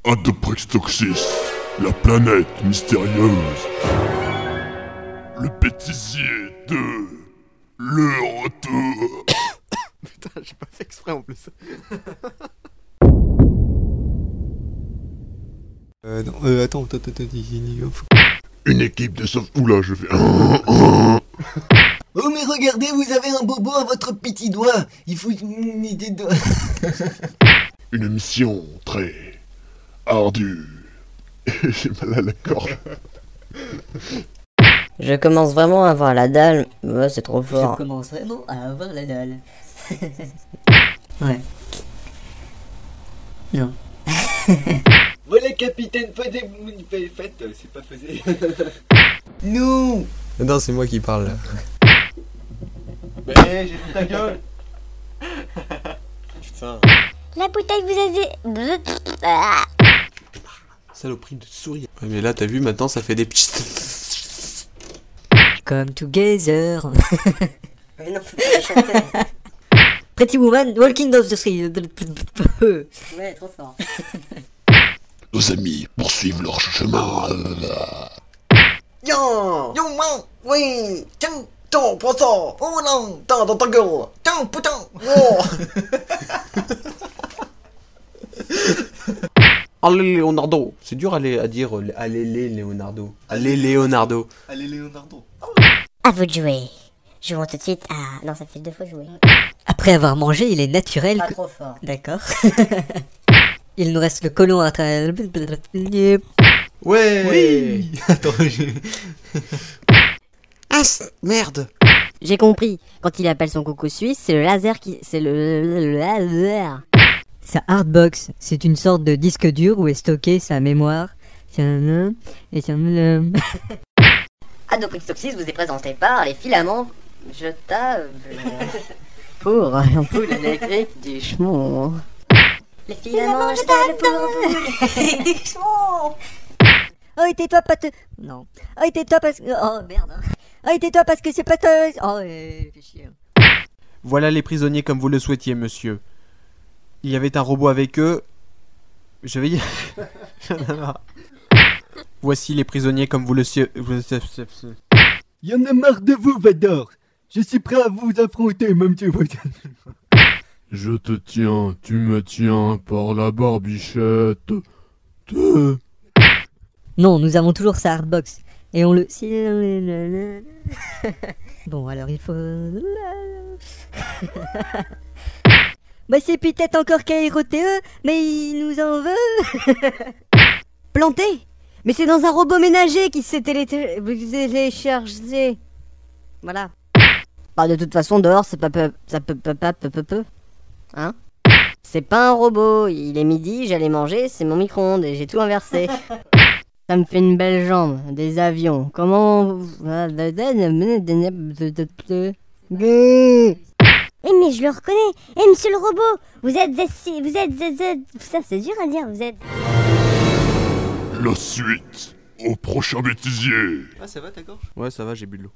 Adoprextoxis, la planète mystérieuse. Le bêtisier de... Le retour. Putain, j'ai pas fait exprès en plus. Non, attends, Une équipe de sauve... Oula, je fais... Oh mais regardez, vous avez un bobo à votre petit doigt. Il faut une idée de... Une mission très... ardue. J'ai mal à la corde. Je commence vraiment à avoir la dalle. Ouais, c'est trop fort. Je commence vraiment à avoir la dalle. Ouais. Non. Voilà capitaine, faites, c'est pas faisé. Non. Non, c'est moi qui parle là. Mais j'ai fait ta gueule. Putain. La bouteille vous a dit... Saloperie de souris. Ouais, mais là, t'as vu, maintenant ça fait des petits. Come together. Mais non, faut pas chanter. Pretty woman walking down the street. Ouais, trop fort. Nos amis poursuivent leur chemin. Yo, man, oui, tiens, poisson, oh non, dans ta gueule, tiens, putain, oh. Allez, Leonardo. C'est dur à dire. Allez, Leonardo. Allez, Leonardo. Allez, Leonardo. À vous de jouer. Jouons tout de suite à... Non, ça fait 2 fois jouer. Après avoir mangé, il est naturel Pas que... trop fort. D'accord. Il nous reste le colon à travers... Ouais. Oui. Attends, Ah, merde. J'ai compris. Quand il appelle son coucou suisse, c'est le laser qui... C'est le laser. Sa hardbox, c'est une sorte de disque dur où est stocké sa mémoire. Et Adoprextoxis vous est présenté par les filaments jetables pour l'ampoule électrique du chemin. Les filaments jetables pour l'ampoule du chemin. Oh, et tais-toi pas te... Non. Oh, et tais-toi parce que... Oh, merde. Oh, et tais-toi parce que c'est pas que... Oh, fais chier. Voilà les prisonniers comme vous le souhaitiez, monsieur. Il y avait un robot avec eux. Je vais dire... Voici les prisonniers comme vous le souhaitiez. Y en a marre de vous, Vador. Je suis prêt à vous affronter, même si vous... Je te tiens, tu me tiens par la barbichette. Non, nous avons toujours sa hardbox. Et on le... Bon, alors il faut... Bah c'est peut-être encore KROTE, mais il nous en veut. Planté. Mais c'est dans un robot ménager qui s'est téléchargé. Voilà. Bah de toute façon dehors c'est pas hein. C'est pas un robot, il est midi, j'allais manger, c'est mon micro-ondes et j'ai tout inversé. Ça me fait une belle jambe, des avions. Comment Eh mais je le reconnais. Eh monsieur le robot, vous êtes... Ça c'est dur à dire, vous êtes... La suite au prochain bêtisier. Ah, ça va ta gorge? Ouais, ça va, j'ai bu de l'eau.